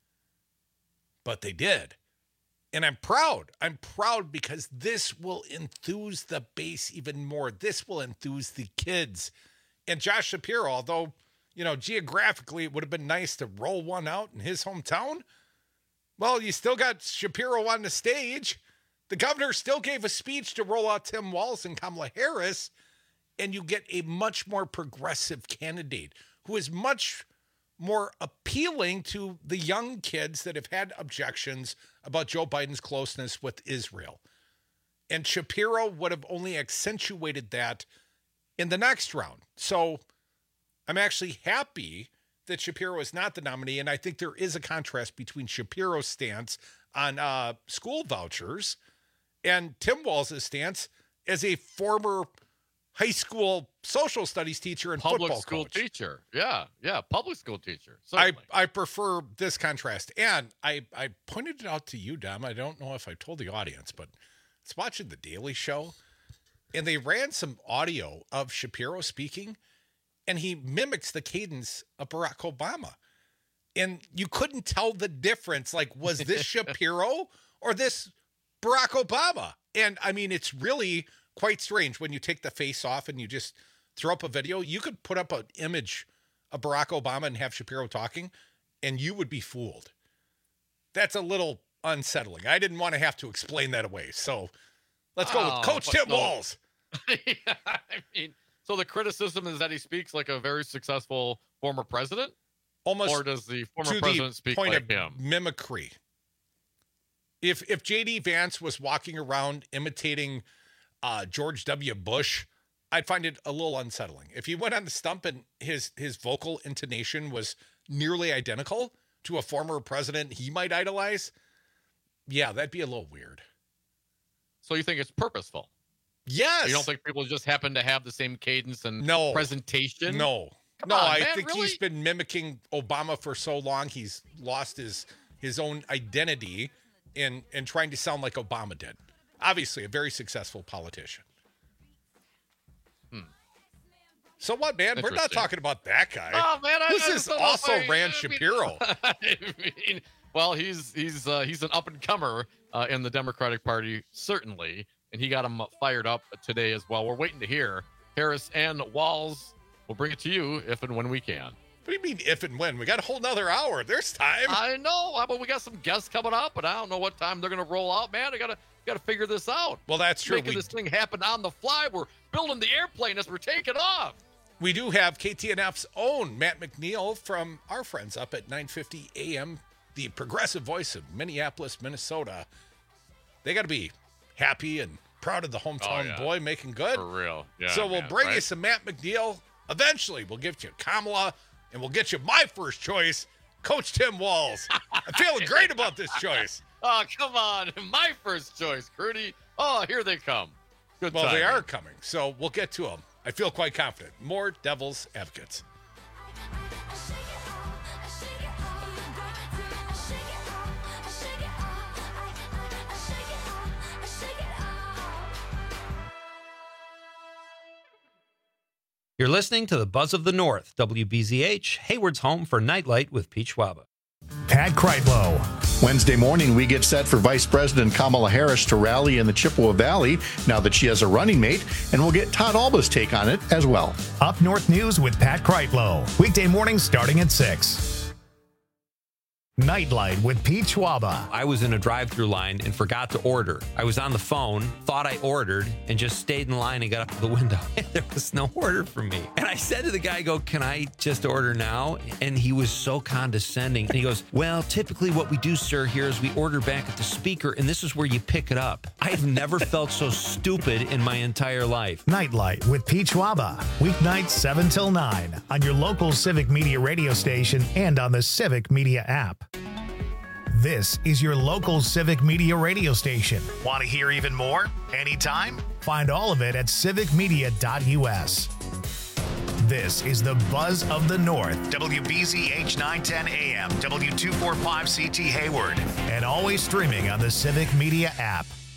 but they did. And I'm proud. I'm proud because this will enthuse the base even more. This will enthuse the kids. And Josh Shapiro, although, geographically it would have been nice to roll one out in his hometown, well, you still got Shapiro on the stage. The governor still gave a speech to roll out Tim Walz and Kamala Harris, and you get a much more progressive candidate who is much more appealing to the young kids that have had objections about Joe Biden's closeness with Israel. And Shapiro would have only accentuated that in the next round. So I'm actually happy that Shapiro is not the nominee, and I think there is a contrast between Shapiro's stance on school vouchers and Tim Walz's stance as a former high school social studies teacher and public football school coach. teacher. Yeah, public school teacher. I prefer this contrast. And I pointed it out to you, Dom. I don't know if I told the audience, but I was watching The Daily Show, and they ran some audio of Shapiro speaking, and he mimics the cadence of Barack Obama. And you couldn't tell the difference. Like, was this Shapiro or this Barack Obama? And I mean, it's really quite strange when you take the face off and you just throw up a video. You could put up an image of Barack Obama and have Shapiro talking, and you would be fooled. That's a little unsettling. I didn't want to have to explain that away. So let's go with Coach Tim Walz. Yeah, I mean, so the criticism is that he speaks like a very successful former president? Almost, or does the former president speak point like of him? Mimicry. If J.D. Vance was walking around imitating George W. Bush, I'd find it a little unsettling. If he went on the stump and his vocal intonation was nearly identical to a former president he might idolize, yeah, that'd be a little weird. So you think it's purposeful? Yes. You don't think people just happen to have the same cadence and presentation? No. Come No, on, I man, think really? he's been mimicking Obama for so long, he's lost his own identity in trying to sound like Obama did. Obviously, a very successful politician. So what, man? We're not talking about that guy. Oh, man, This is also Rand Shapiro. I mean, well, he's an up and comer in the Democratic Party, certainly, and he got him fired up today as well. We're waiting to hear Harris and Walz. We'll bring it to you if and when we can. What do you mean if and when? We got a whole nother hour. There's time. I know, but we got some guests coming up, but I don't know what time they're going to roll out, man. I gotta figure this out. Well, that's true. Making this thing happen on the fly. We're building the airplane as we're taking off. We do have KTNF's own Matt McNeil from our friends up at 9:50 a.m., the progressive voice of Minneapolis, Minnesota. They got to be happy and proud of the hometown boy making good. For real. Yeah, so we'll bring you some Matt McNeil. Eventually, we'll give you Kamala, and we'll get you my first choice, Coach Tim Walz. I'm feeling great about this choice. Oh, come on. My first choice, Crudy. Oh, here they come. Good Well, they timing. are coming, so we'll get to them. I feel quite confident. More Devil's Advocates. You're listening to the Buzz of the North, WBZH, Hayward's home for Nightlight with Pete Schwaba. Pat Kreitlow. Wednesday morning, we get set for Vice President Kamala Harris to rally in the Chippewa Valley now that she has a running mate, and we'll get Todd Alba's take on it as well. Up North News with Pat Kreitlow. Weekday mornings starting at 6. Nightlight with Pete Schwaba. I was in a drive-thru line and forgot to order. I was on the phone, thought I ordered, and just stayed in line and got up to the window. And there was no order for me. And I said to the guy, can I just order now? And he was so condescending. And he goes, well, typically what we do, sir, here is we order back at the speaker, and this is where you pick it up. I've never felt so stupid in my entire life. Nightlight with Pete Schwaba. Weeknights 7 till 9 on your local Civic Media radio station and on the Civic Media app. This is your local Civic Media radio station. Want to hear even more? Anytime? Find all of it at civicmedia.us. This is the Buzz of the North, WBZH 910 AM, W245CT Hayward, and always streaming on the Civic Media app.